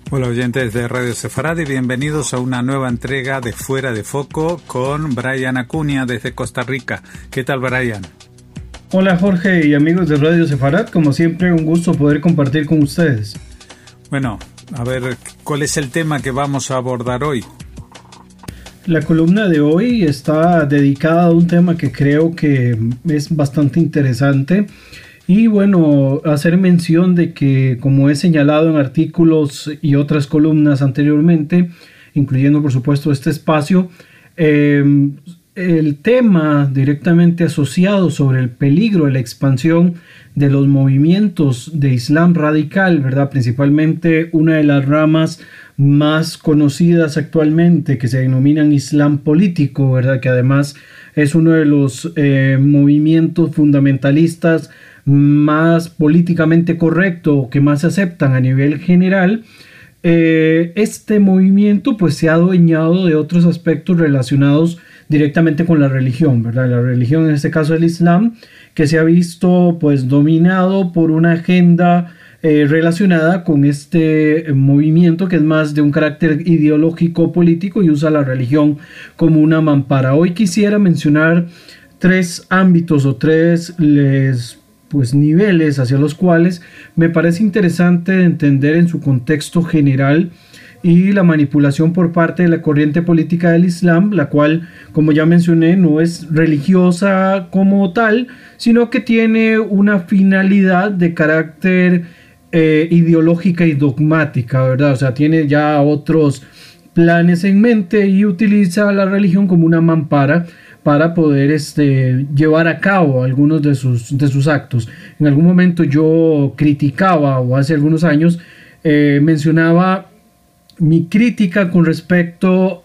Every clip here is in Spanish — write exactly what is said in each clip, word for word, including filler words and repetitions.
Hola oyentes de Radio Sefarad y bienvenidos a una nueva entrega de Fuera de Foco con Brian Acuña desde Costa Rica. ¿Qué tal, Brian? Hola Jorge y amigos de Radio Sefarad, como siempre un gusto poder compartir con ustedes. Bueno, a ver, ¿cuál es el tema que vamos a abordar hoy? La columna de hoy está dedicada a un tema que creo que es bastante interesante. Y bueno, hacer mención de que, como he señalado en artículos y otras columnas anteriormente, incluyendo por supuesto este espacio, eh, el tema directamente asociado sobre el peligro de la expansión de los movimientos de Islam radical, ¿verdad? Principalmente una de las ramas más conocidas actualmente que se denominan Islam político, ¿verdad? Que además es uno de los eh, movimientos fundamentalistas más políticamente correcto, que más se aceptan a nivel general. Eh, este movimiento pues se ha adueñado de otros aspectos relacionados directamente con la religión, ¿verdad? La religión, en este caso el Islam, que se ha visto pues dominado por una agenda eh, relacionada con este movimiento que es más de un carácter ideológico político y usa la religión como una mampara. Hoy quisiera mencionar tres ámbitos o tres les pues niveles hacia los cuales me parece interesante entender en su contexto general y la manipulación por parte de la corriente política del Islam, la cual, como ya mencioné, no es religiosa como tal, sino que tiene una finalidad de carácter eh, ideológica y dogmática, ¿verdad? O sea, tiene ya otros planes en mente y utiliza la religión como una mampara para poder este, llevar a cabo algunos de sus, de sus actos. En algún momento yo criticaba, o hace algunos años, eh, mencionaba mi crítica con respecto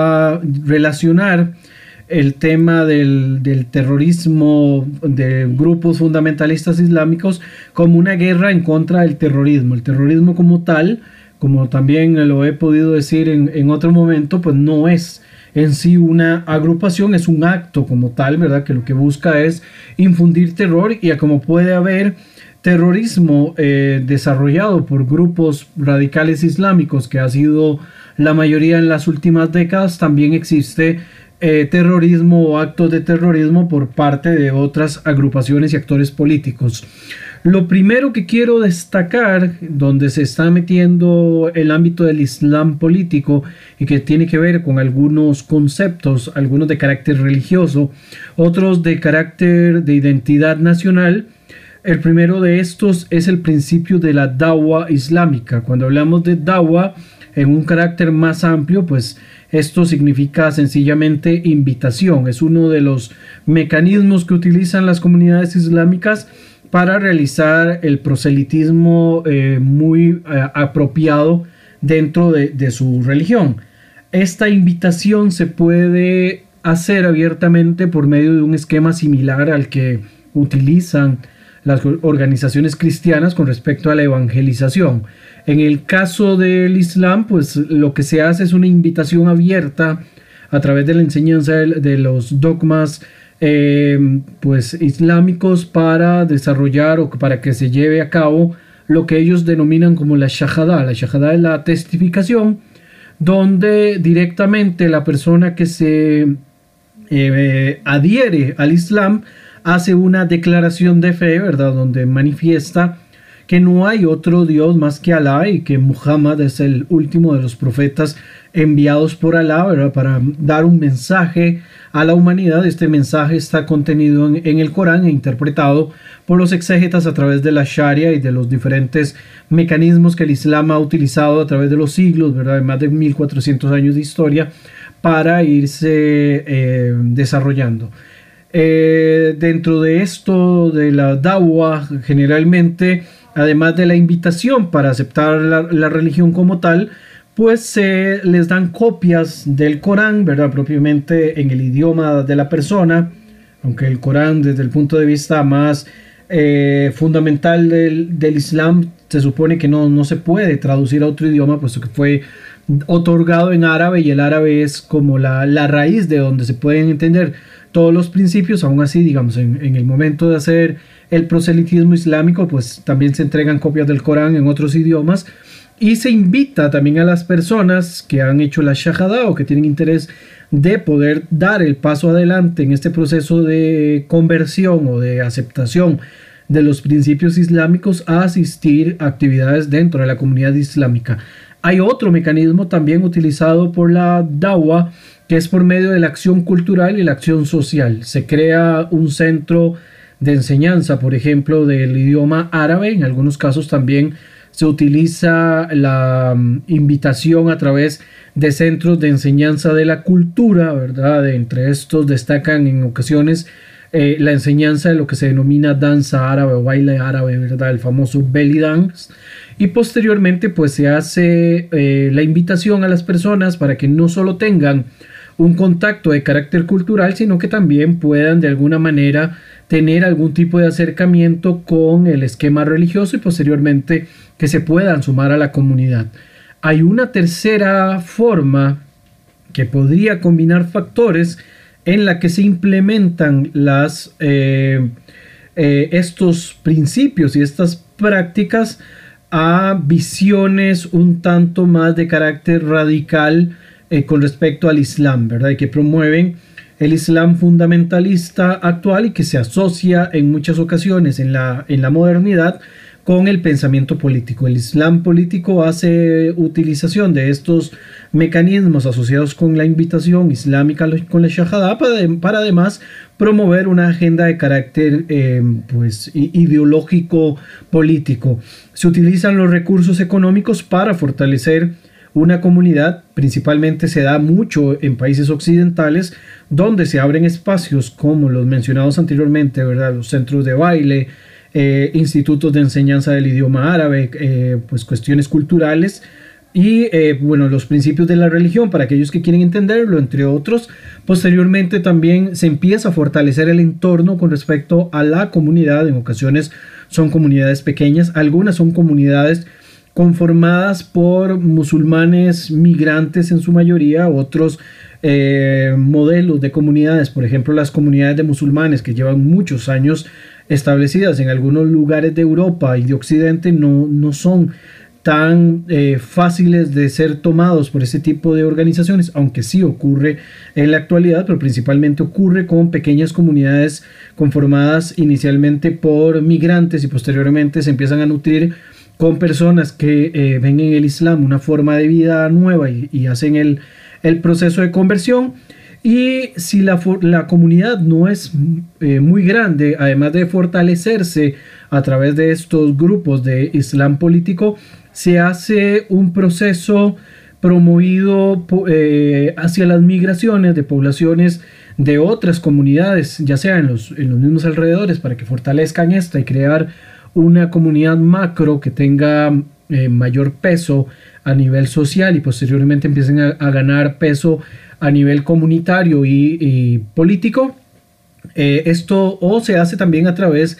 a relacionar el tema del, del terrorismo de grupos fundamentalistas islámicos como una guerra en contra del terrorismo. El terrorismo como tal, como también lo he podido decir en, en otro momento, pues no es en sí una agrupación, es un acto como tal, ¿verdad? Que lo que busca es infundir terror, y a como puede haber terrorismo eh, desarrollado por grupos radicales islámicos, que ha sido la mayoría en las últimas décadas, también existe eh, terrorismo o actos de terrorismo por parte de otras agrupaciones y actores políticos. Lo primero que quiero destacar, donde se está metiendo el ámbito del Islam político y que tiene que ver con algunos conceptos, algunos de carácter religioso, otros de carácter de identidad nacional. El primero de estos es el principio de la dawa islámica. Cuando hablamos de dawa en un carácter más amplio, pues esto significa sencillamente invitación. Es uno de los mecanismos que utilizan las comunidades islámicas para realizar el proselitismo eh, muy eh, apropiado dentro de, de su religión. Esta invitación se puede hacer abiertamente por medio de un esquema similar al que utilizan las organizaciones cristianas con respecto a la evangelización. En el caso del Islam, pues lo que se hace es una invitación abierta a través de la enseñanza de, de los dogmas Eh, pues islámicos para desarrollar o para que se lleve a cabo lo que ellos denominan como la shahada. La shahada es la testificación, donde directamente la persona que se eh, adhiere al Islam hace una declaración de fe, ¿verdad? Donde manifiesta que no hay otro Dios más que Alá y que Muhammad es el último de los profetas enviados por Alá, ¿verdad? Para dar un mensaje a la humanidad. Este mensaje está contenido en, en el Corán e interpretado por los exégetas a través de la Sharia y de los diferentes mecanismos que el Islam ha utilizado a través de los siglos, ¿verdad? De más de mil cuatrocientos años de historia para irse eh, desarrollando. Eh, dentro de esto de la dawa, generalmente, además de la invitación para aceptar la, la religión como tal, pues se eh, les dan copias del Corán, ¿verdad? Propiamente en el idioma de la persona, aunque el Corán desde el punto de vista más eh, fundamental del, del Islam se supone que no, no se puede traducir a otro idioma, puesto que fue otorgado en árabe y el árabe es como la, la raíz de donde se pueden entender todos los principios. Aún así, digamos, en, en el momento de hacer el proselitismo islámico, pues también se entregan copias del Corán en otros idiomas Y se invita también a las personas que han hecho la shahada o que tienen interés de poder dar el paso adelante en este proceso de conversión o de aceptación de los principios islámicos a asistir a actividades dentro de la comunidad islámica. Hay otro mecanismo también utilizado por la Dawa, que es por medio de la acción cultural y la acción social. Se crea un centro de enseñanza, por ejemplo, del idioma árabe. En algunos casos también se utiliza la um, invitación a través de centros de enseñanza de la cultura, ¿verdad? Entre estos destacan en ocasiones eh, la enseñanza de lo que se denomina danza árabe o baile árabe, ¿verdad? El famoso belly dance. Y posteriormente pues se hace eh, la invitación a las personas para que no solo tengan un contacto de carácter cultural, sino que también puedan de alguna manera tener algún tipo de acercamiento con el esquema religioso y posteriormente que se puedan sumar a la comunidad. Hay una tercera forma que podría combinar factores en la que se implementan las, eh, eh, estos principios y estas prácticas a visiones un tanto más de carácter radical eh, con respecto al Islam, ¿verdad? Y que promueven el Islam fundamentalista actual y que se asocia en muchas ocasiones en la, en la modernidad con el pensamiento político. El Islam político hace utilización de estos mecanismos asociados con la invitación islámica, con la shahada, para, para además promover una agenda de carácter eh, pues, ideológico político. Se utilizan los recursos económicos para fortalecer una comunidad. Principalmente se da mucho en países occidentales, donde se abren espacios como los mencionados anteriormente, ¿verdad? Los centros de baile, eh, institutos de enseñanza del idioma árabe, eh, pues cuestiones culturales y eh, bueno, los principios de la religión para aquellos que quieren entenderlo, entre otros. Posteriormente también se empieza a fortalecer el entorno con respecto a la comunidad. En ocasiones son comunidades pequeñas, algunas son comunidades conformadas por musulmanes migrantes en su mayoría, otros eh, modelos de comunidades, por ejemplo las comunidades de musulmanes que llevan muchos años establecidas en algunos lugares de Europa y de Occidente, no, no son tan eh, fáciles de ser tomados por ese tipo de organizaciones, aunque sí ocurre en la actualidad, pero principalmente ocurre con pequeñas comunidades conformadas inicialmente por migrantes y posteriormente se empiezan a nutrir con personas que eh, ven en el Islam una forma de vida nueva y, y hacen el, el proceso de conversión. Y si la, la comunidad no es eh, muy grande, además de fortalecerse a través de estos grupos de Islam político, se hace un proceso promovido eh, hacia las migraciones de poblaciones de otras comunidades, ya sea en los, en los mismos alrededores, para que fortalezcan esta y crear una comunidad macro que tenga eh, mayor peso a nivel social y posteriormente empiecen a, a ganar peso a nivel comunitario y, y político. Eh, esto o se hace también a través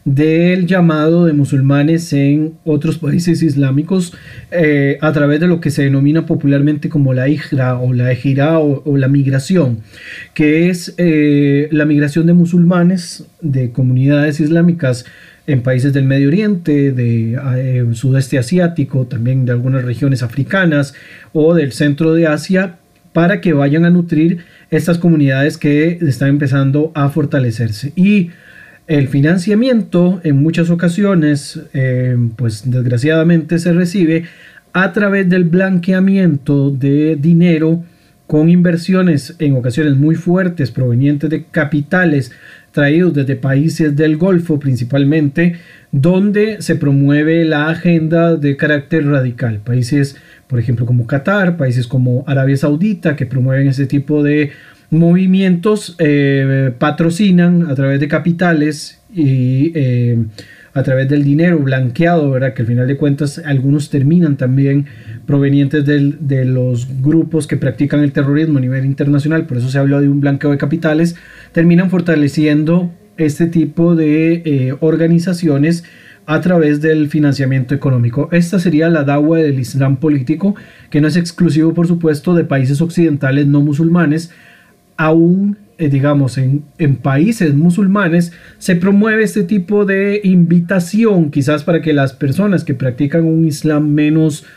del llamado de musulmanes en otros países islámicos eh, a través de lo que se denomina popularmente como la hijra o la ejirá o, o la migración, que es eh, la migración de musulmanes de comunidades islámicas en países del Medio Oriente, de eh, sudeste asiático, también de algunas regiones africanas o del centro de Asia, para que vayan a nutrir estas comunidades que están empezando a fortalecerse. Y el financiamiento en muchas ocasiones, eh, pues desgraciadamente se recibe a través del blanqueamiento de dinero con inversiones en ocasiones muy fuertes provenientes de capitales traídos desde países del Golfo principalmente, donde se promueve la agenda de carácter radical. Países, por ejemplo, como Qatar, países como Arabia Saudita, que promueven ese tipo de movimientos, eh, patrocinan a través de capitales y eh, a través del dinero blanqueado, ¿verdad? Que al final de cuentas algunos terminan también provenientes del, de los grupos que practican el terrorismo a nivel internacional, por eso se habla de un blanqueo de capitales, terminan fortaleciendo este tipo de eh, organizaciones a través del financiamiento económico. Esta sería la dawa del Islam político, que no es exclusivo, por supuesto, de países occidentales no musulmanes. Aún, eh, digamos, en, en países musulmanes se promueve este tipo de invitación, quizás para que las personas que practican un Islam menos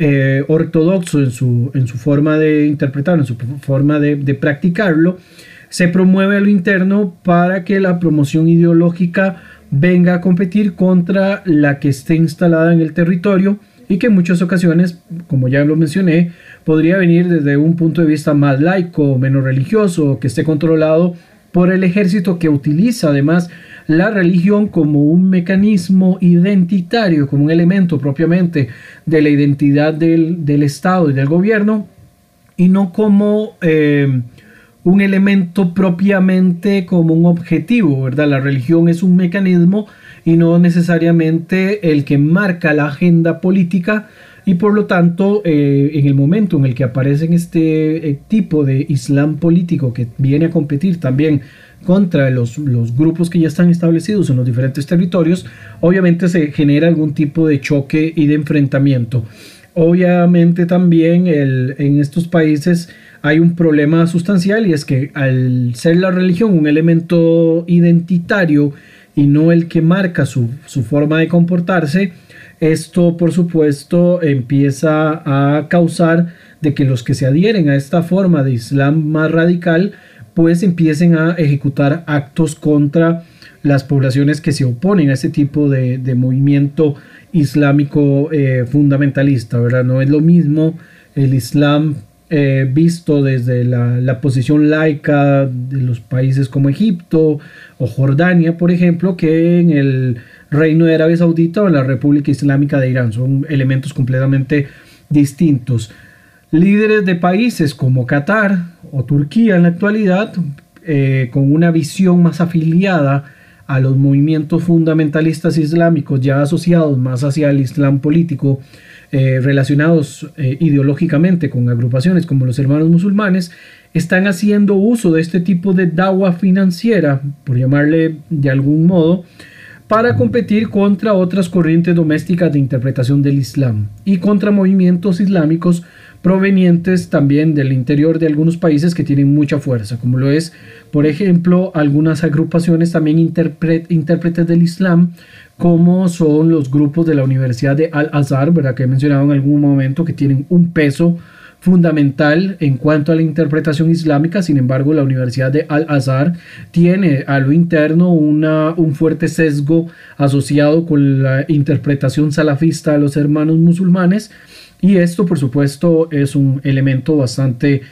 eh, ortodoxo en su, en su forma de interpretarlo, en su forma de, de practicarlo, se promueve a lo interno para que la promoción ideológica venga a competir contra la que esté instalada en el territorio y que en muchas ocasiones, como ya lo mencioné, podría venir desde un punto de vista más laico, menos religioso, que esté controlado por el ejército, que utiliza además la religión como un mecanismo identitario, como un elemento propiamente de la identidad del, del Estado y del gobierno, y no como eh, un elemento propiamente como un objetivo, ¿verdad? La religión es un mecanismo y no necesariamente el que marca la agenda política, y por lo tanto eh, en el momento en el que aparece este eh, tipo de islam político que viene a competir también contra los, los grupos que ya están establecidos en los diferentes territorios, obviamente se genera algún tipo de choque y de enfrentamiento. Obviamente también el, en estos países hay un problema sustancial, y es que al ser la religión un elemento identitario y no el que marca su, su forma de comportarse, esto por supuesto empieza a causar de que los que se adhieren a esta forma de islam más radical pues empiecen a ejecutar actos contra las poblaciones que se oponen a este tipo de, de movimiento islámico eh, fundamentalista, ¿verdad? No es lo mismo el islam eh, visto desde la, la posición laica de los países como Egipto o Jordania, por ejemplo, que en el Reino de Arabia Saudita o en la República Islámica de Irán. Son elementos completamente distintos. Líderes de países como Qatar o Turquía en la actualidad, eh, con una visión más afiliada a los movimientos fundamentalistas islámicos, ya asociados más hacia el islam político, eh, relacionados eh, ideológicamente con agrupaciones como los Hermanos Musulmanes, están haciendo uso de este tipo de dawa financiera, por llamarle de algún modo, para competir contra otras corrientes domésticas de interpretación del Islam y contra movimientos islámicos provenientes también del interior de algunos países que tienen mucha fuerza, como lo es, por ejemplo, algunas agrupaciones también intérpretes del Islam, como son los grupos de la Universidad de Al-Azhar, ¿verdad? Que he mencionado en algún momento, que tienen un peso fundamental en cuanto a la interpretación islámica. Sin embargo, la Universidad de Al-Azhar tiene a lo interno una, un fuerte sesgo asociado con la interpretación salafista de los Hermanos Musulmanes, y esto por supuesto es un elemento bastante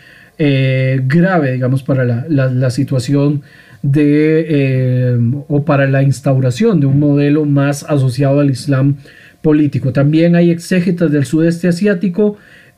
eh, grave, digamos, para la, la, la situación de eh, o para la instauración de un modelo más asociado al Islam político. También hay exégetas del sudeste asiático,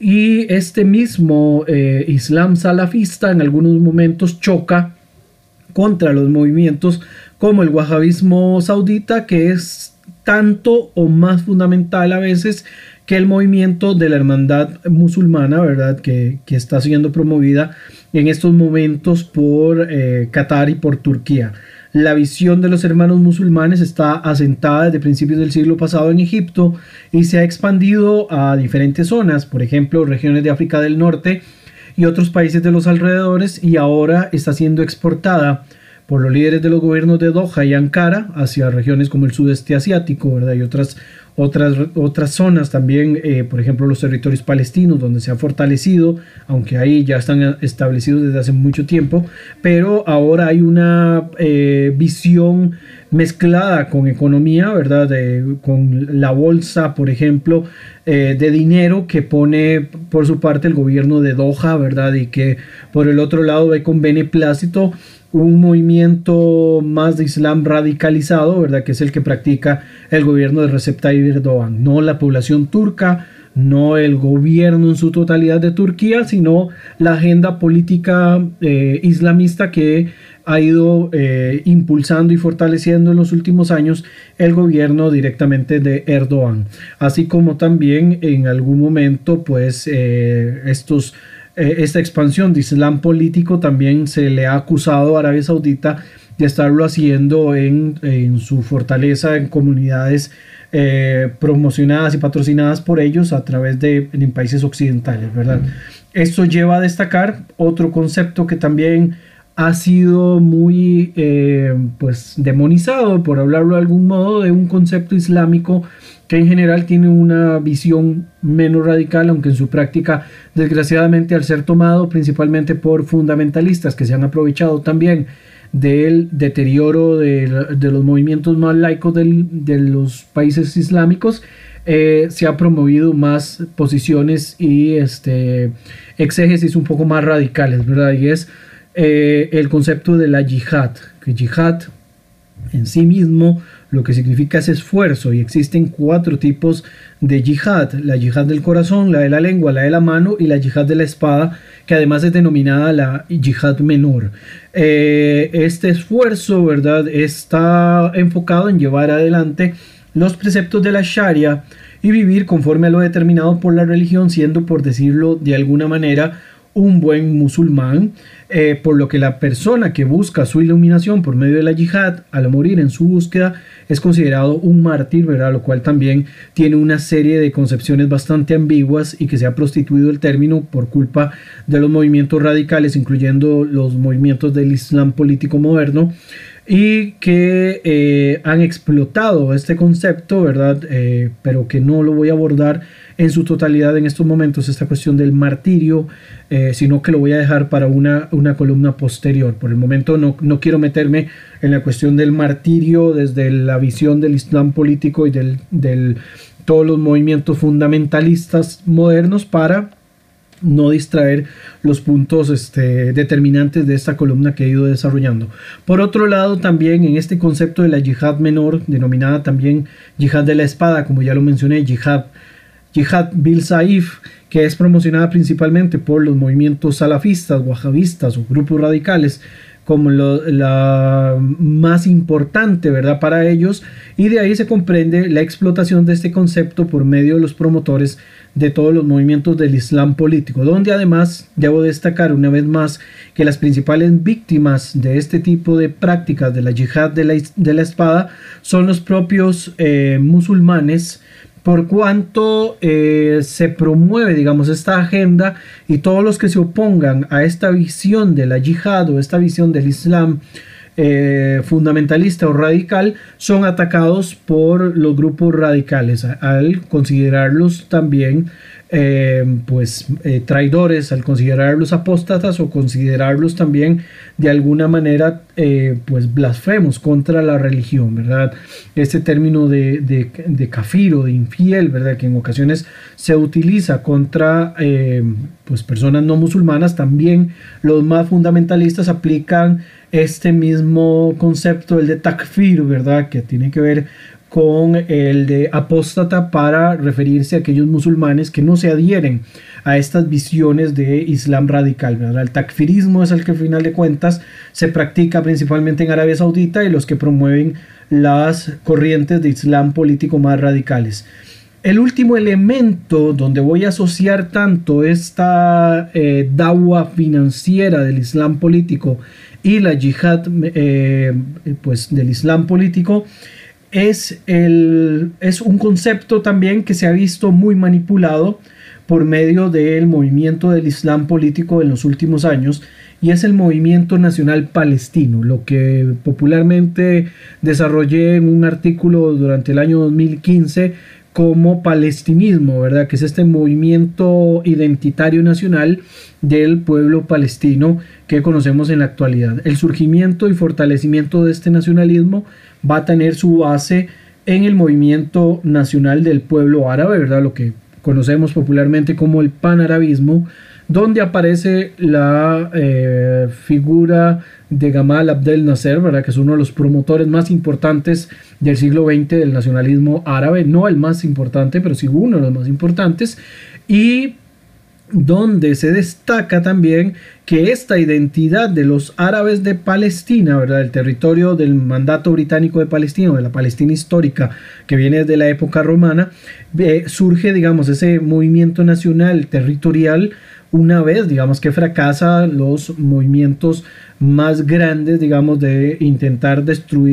y este mismo eh, Islam salafista en algunos momentos choca contra los movimientos como el wahabismo saudita, que es tanto o más fundamental a veces que el movimiento de la hermandad musulmana, ¿verdad? Que, que está siendo promovida en estos momentos por eh, Qatar y por Turquía. La visión de los Hermanos Musulmanes está asentada desde principios del siglo pasado en Egipto y se ha expandido a diferentes zonas, por ejemplo, regiones de África del Norte y otros países de los alrededores, y ahora está siendo exportada por los líderes de los gobiernos de Doha y Ankara hacia regiones como el sudeste asiático, ¿verdad? Y otras, otras, otras zonas también, eh, por ejemplo, los territorios palestinos, donde se ha fortalecido, aunque ahí ya están establecidos desde hace mucho tiempo, pero ahora hay una eh, visión mezclada con economía, ¿verdad? De, con la bolsa, por ejemplo, eh, de dinero que pone por su parte el gobierno de Doha, ¿verdad? Y que por el otro lado ve con beneplácito un movimiento más de Islam radicalizado, ¿verdad? Que es el que practica el gobierno de Recep Tayyip Erdogan, no la población turca, no el gobierno en su totalidad de Turquía, sino la agenda política eh, islamista que ha ido eh, impulsando y fortaleciendo en los últimos años el gobierno directamente de Erdogan, así como también en algún momento pues eh, estos esta expansión de Islam político también se le ha acusado a Arabia Saudita de estarlo haciendo en, en su fortaleza en comunidades eh, promocionadas y patrocinadas por ellos a través de en países occidentales, ¿verdad? Esto lleva a destacar otro concepto que también ha sido muy eh, pues demonizado, por hablarlo de algún modo, de un concepto islámico que en general tiene una visión menos radical, aunque en su práctica, desgraciadamente, al ser tomado principalmente por fundamentalistas que se han aprovechado también del deterioro de, de los movimientos más laicos del, de los países islámicos, eh, se ha promovido más posiciones y este, exégesis un poco más radicales, ¿verdad? Y es eh, el concepto de la yihad, que yihad en sí mismo lo que significa es esfuerzo, y existen cuatro tipos de yihad: la yihad del corazón, la de la lengua, la de la mano y la yihad de la espada, que además es denominada la yihad menor. Eh, este esfuerzo, ¿verdad?, está enfocado en llevar adelante los preceptos de la Sharia y vivir conforme a lo determinado por la religión, siendo, por decirlo de alguna manera, un buen musulmán, eh, por lo que la persona que busca su iluminación por medio de la yihad, al morir en su búsqueda, es considerado un mártir, ¿verdad? Lo cual también tiene una serie de concepciones bastante ambiguas, y que se ha prostituido el término por culpa de los movimientos radicales, incluyendo los movimientos del Islam político moderno, y que eh, han explotado este concepto, ¿verdad? Eh, pero que no lo voy a abordar en su totalidad en estos momentos, esta cuestión del martirio, eh, sino que lo voy a dejar para una, una columna posterior. Por el momento no, no quiero meterme en la cuestión del martirio desde la visión del Islam político y del, del todos los movimientos fundamentalistas modernos, para no distraer los puntos este, determinantes de esta columna que he ido desarrollando. Por otro lado, también en este concepto de la yihad menor, denominada también yihad de la espada, como ya lo mencioné, yihad, yihad bil saif, que es promocionada principalmente por los movimientos salafistas, wahabistas o grupos radicales, como lo, la más importante, ¿verdad?, para ellos, y de ahí se comprende la explotación de este concepto por medio de los promotores de todos los movimientos del Islam político, donde además debo destacar una vez más que las principales víctimas de este tipo de prácticas de la yihad de la, de la espada son los propios eh, musulmanes, por cuanto eh, se promueve, digamos, esta agenda, y todos los que se opongan a esta visión de la yihad o esta visión del Islam eh, fundamentalista o radical son atacados por los grupos radicales, al considerarlos también eh, pues eh, traidores, al considerarlos apóstatas o considerarlos también de alguna manera eh, pues blasfemos contra la religión, ¿verdad? Este término de, de, de kafir o de infiel, ¿verdad?, que en ocasiones se utiliza contra eh, pues personas no musulmanas, también los más fundamentalistas aplican este mismo concepto, el de takfir, ¿verdad?, que tiene que ver con el de apóstata, para referirse a aquellos musulmanes que no se adhieren a estas visiones de Islam radical, ¿verdad? El takfirismo es el que al final de cuentas se practica principalmente en Arabia Saudita, y los que promueven las corrientes de Islam político más radicales. El último elemento donde voy a asociar tanto esta eh, dawa financiera del Islam político y la yihad eh, pues del Islam político es, el, es un concepto también que se ha visto muy manipulado por medio del movimiento del Islam político en los últimos años, y es el movimiento nacional palestino, lo que popularmente desarrollé en un artículo durante el año dos mil quince como palestinismo, ¿verdad?, que es este movimiento identitario nacional del pueblo palestino que conocemos en la actualidad. El surgimiento y fortalecimiento de este nacionalismo va a tener su base en el movimiento nacional del pueblo árabe, ¿verdad?, lo que conocemos popularmente como el panarabismo, donde aparece la eh, figura de Gamal Abdel Nasser, ¿verdad?, que es uno de los promotores más importantes del siglo veinte del nacionalismo árabe, no el más importante, pero sí uno de los más importantes, y donde se destaca también que esta identidad de los árabes de Palestina, ¿verdad?, el territorio del mandato británico de Palestina, de la Palestina histórica que viene desde la época romana, eh, surge, digamos, ese movimiento nacional territorial una vez, digamos, que fracasa los movimientos más grandes, digamos, de intentar destruir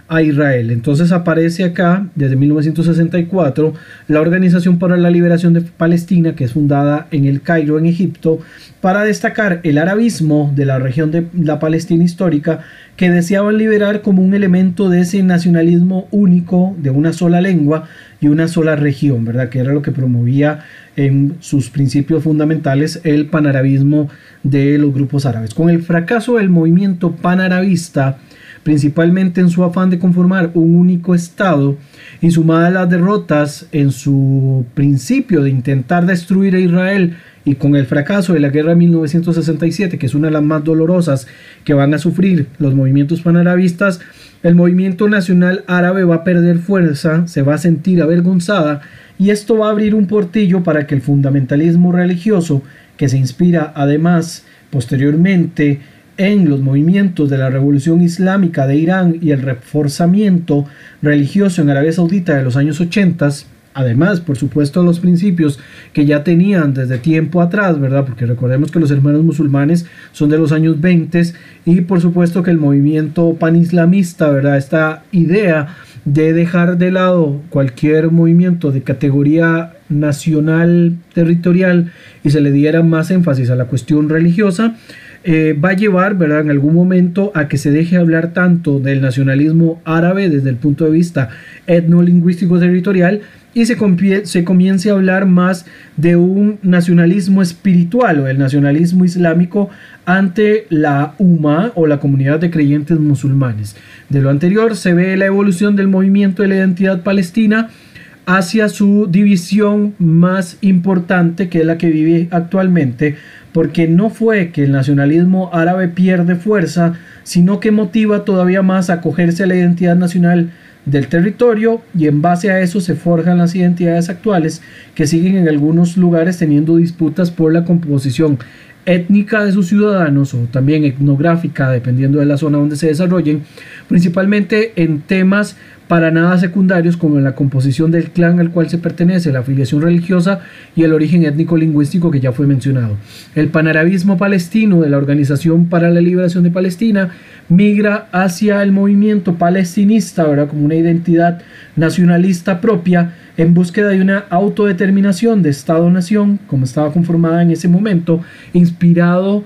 a Israel. Entonces aparece acá, desde mil novecientos sesenta y cuatro, la Organización para la Liberación de Palestina, que es fundada en El Cairo, en Egipto, para destacar el arabismo de la región de la Palestina histórica, que deseaban liberar como un elemento de ese nacionalismo único, de una sola lengua y una sola región, ¿verdad? Que era lo que promovía en sus principios fundamentales el panarabismo de los grupos árabes. Con el fracaso del movimiento panarabista, principalmente en su afán de conformar un único Estado, y sumadas las derrotas en su principio de intentar destruir a Israel, y con el fracaso de la guerra de mil novecientos sesenta y siete, que es una de las más dolorosas que van a sufrir los movimientos panarabistas, el movimiento nacional árabe va a perder fuerza, se va a sentir avergonzada, y esto va a abrir un portillo para que el fundamentalismo religioso, que se inspira además posteriormente en los movimientos de la Revolución Islámica de Irán y el reforzamiento religioso en Arabia Saudita de los años ochenta, además, por supuesto, los principios que ya tenían desde tiempo atrás, ¿verdad? Porque recordemos que los hermanos musulmanes son de los años veinte, y por supuesto que el movimiento panislamista, ¿verdad? Esta idea de dejar de lado cualquier movimiento de categoría nacional territorial y se le diera más énfasis a la cuestión religiosa, eh, va a llevar, ¿verdad?, en algún momento a que se deje hablar tanto del nacionalismo árabe desde el punto de vista etnolingüístico territorial y se, se comience a hablar más de un nacionalismo espiritual o el nacionalismo islámico ante la Umma o la comunidad de creyentes musulmanes. De lo anterior se ve la evolución del movimiento de la identidad palestina hacia su división más importante, que es la que vive actualmente, porque no fue que el nacionalismo árabe pierde fuerza, sino que motiva todavía más a acogerse a la identidad nacional del territorio, y en base a eso se forjan las identidades actuales que siguen en algunos lugares teniendo disputas por la composición étnica de sus ciudadanos o también etnográfica, dependiendo de la zona donde se desarrollen, principalmente en temas para nada secundarios como en la composición del clan al cual se pertenece, la afiliación religiosa y el origen étnico-lingüístico que ya fue mencionado. El panarabismo palestino de la Organización para la Liberación de Palestina migra hacia el movimiento palestinista, ¿verdad?, como una identidad nacionalista propia en búsqueda de una autodeterminación de Estado-nación, como estaba conformada en ese momento, inspirado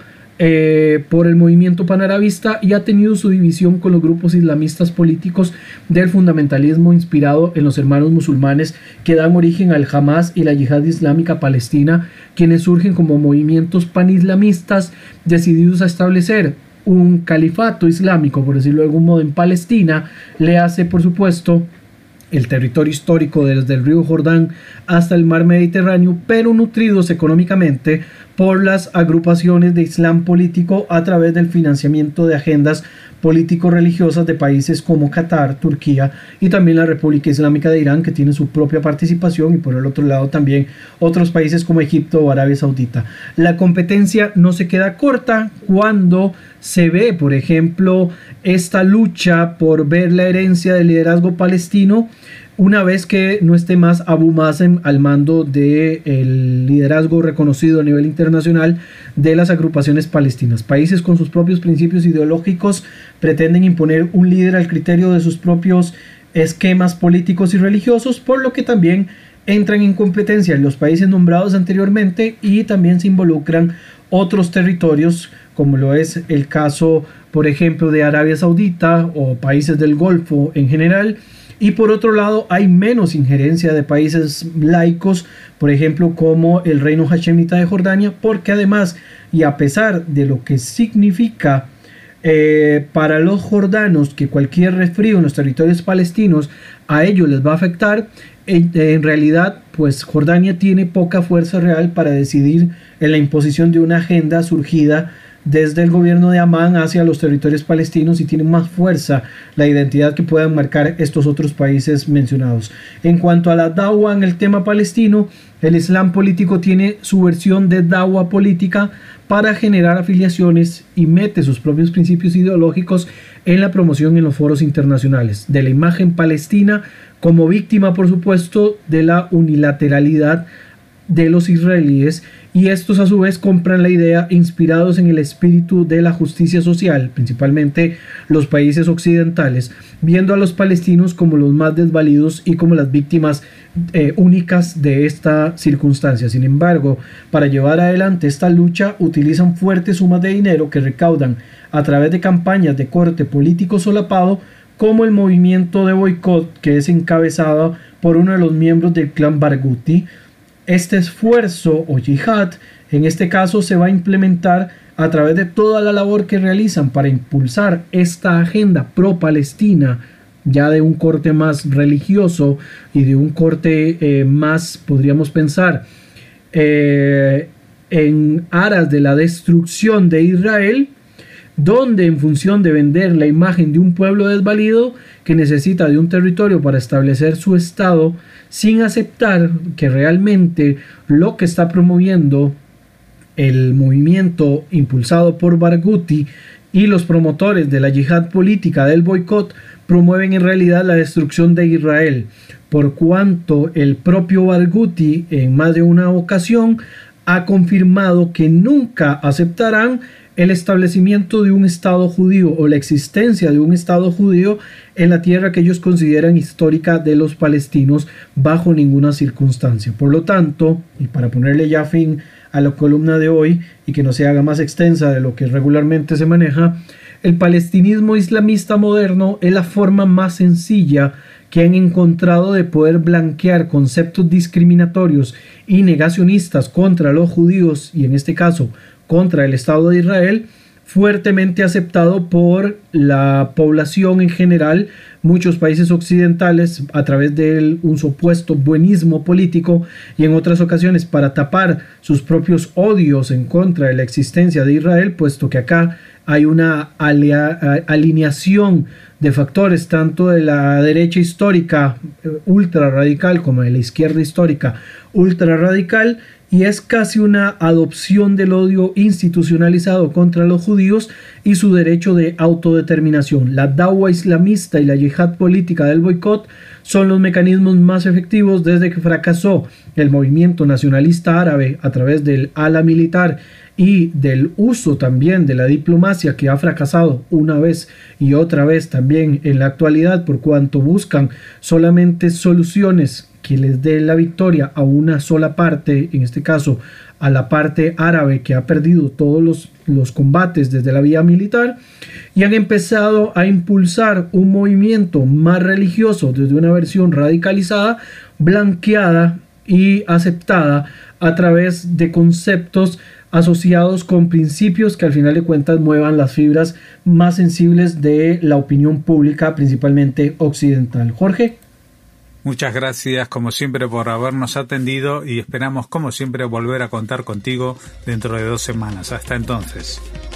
Eh, por el movimiento panarabista, y ha tenido su división con los grupos islamistas políticos del fundamentalismo inspirado en los hermanos musulmanes que dan origen al Hamas y la Yihad Islámica Palestina, quienes surgen como movimientos panislamistas decididos a establecer un califato islámico, por decirlo de algún modo, en Palestina. Le hace, por supuesto, el territorio histórico desde el río Jordán hasta el mar Mediterráneo, pero nutridos económicamente por las agrupaciones de Islam político a través del financiamiento de agendas político-religiosas de países como Qatar, Turquía y también la República Islámica de Irán, que tiene su propia participación, y por el otro lado también otros países como Egipto o Arabia Saudita. La competencia no se queda corta cuando se ve, por ejemplo, esta lucha por ver la herencia del liderazgo palestino una vez que no esté más Abu Mazen al mando del liderazgo reconocido a nivel internacional de las agrupaciones palestinas. Países con sus propios principios ideológicos pretenden imponer un líder al criterio de sus propios esquemas políticos y religiosos, por lo que también entran en competencia los países nombrados anteriormente, y también se involucran otros territorios, como lo es el caso, por ejemplo, de Arabia Saudita o países del Golfo en general. Y por otro lado hay menos injerencia de países laicos, por ejemplo como el reino hashemita de Jordania, porque además, y a pesar de lo que significa eh, para los jordanos que cualquier resfrío en los territorios palestinos a ellos les va a afectar, en, en realidad pues Jordania tiene poca fuerza real para decidir en la imposición de una agenda surgida desde el gobierno de Amán hacia los territorios palestinos, y tiene más fuerza la identidad que puedan marcar estos otros países mencionados. En cuanto a la dawa en el tema palestino, el Islam político tiene su versión de dawa política para generar afiliaciones y mete sus propios principios ideológicos en la promoción en los foros internacionales de la imagen palestina como víctima, por supuesto, de la unilateralidad de los israelíes, y estos a su vez compran la idea inspirados en el espíritu de la justicia social, principalmente los países occidentales, viendo a los palestinos como los más desvalidos y como las víctimas eh, únicas de esta circunstancia. Sin embargo, para llevar adelante esta lucha utilizan fuertes sumas de dinero que recaudan a través de campañas de corte político solapado, como el movimiento de boicot, que es encabezado por uno de los miembros del clan Barghouti. Este esfuerzo o yihad, en este caso, se va a implementar a través de toda la labor que realizan para impulsar esta agenda pro-palestina, ya de un corte más religioso y de un corte eh, más, podríamos pensar, eh, en aras de la destrucción de Israel, donde en función de vender la imagen de un pueblo desvalido que necesita de un territorio para establecer su estado, sin aceptar que realmente lo que está promoviendo el movimiento impulsado por Barghouti y los promotores de la yihad política del boicot promueven en realidad la destrucción de Israel, por cuanto el propio Barghouti en más de una ocasión ha confirmado que nunca aceptarán el establecimiento de un Estado judío o la existencia de un Estado judío en la tierra que ellos consideran histórica de los palestinos bajo ninguna circunstancia. Por lo tanto, y para ponerle ya fin a la columna de hoy y que no se haga más extensa de lo que regularmente se maneja, el palestinismo islamista moderno es la forma más sencilla que han encontrado de poder blanquear conceptos discriminatorios y negacionistas contra los judíos, y en este caso contra el Estado de Israel, fuertemente aceptado por la población en general, muchos países occidentales, a través de un supuesto buenismo político, y en otras ocasiones para tapar sus propios odios en contra de la existencia de Israel, puesto que acá hay una alineación de factores tanto de la derecha histórica ultra radical como de la izquierda histórica ultra radical, y es casi una adopción del odio institucionalizado contra los judíos y su derecho de autodeterminación. La dawa islamista y la yihad política del boicot son los mecanismos más efectivos desde que fracasó el movimiento nacionalista árabe a través del ala militar y del uso también de la diplomacia, que ha fracasado una vez y otra vez también en la actualidad, por cuanto buscan solamente soluciones que les dé la victoria a una sola parte, en este caso a la parte árabe, que ha perdido todos los, los combates desde la vía militar, y han empezado a impulsar un movimiento más religioso desde una versión radicalizada, blanqueada y aceptada a través de conceptos asociados con principios que al final de cuentas muevan las fibras más sensibles de la opinión pública, principalmente occidental. Jorge. Muchas gracias como siempre por habernos atendido y esperamos como siempre volver a contar contigo dentro de dos semanas. Hasta entonces.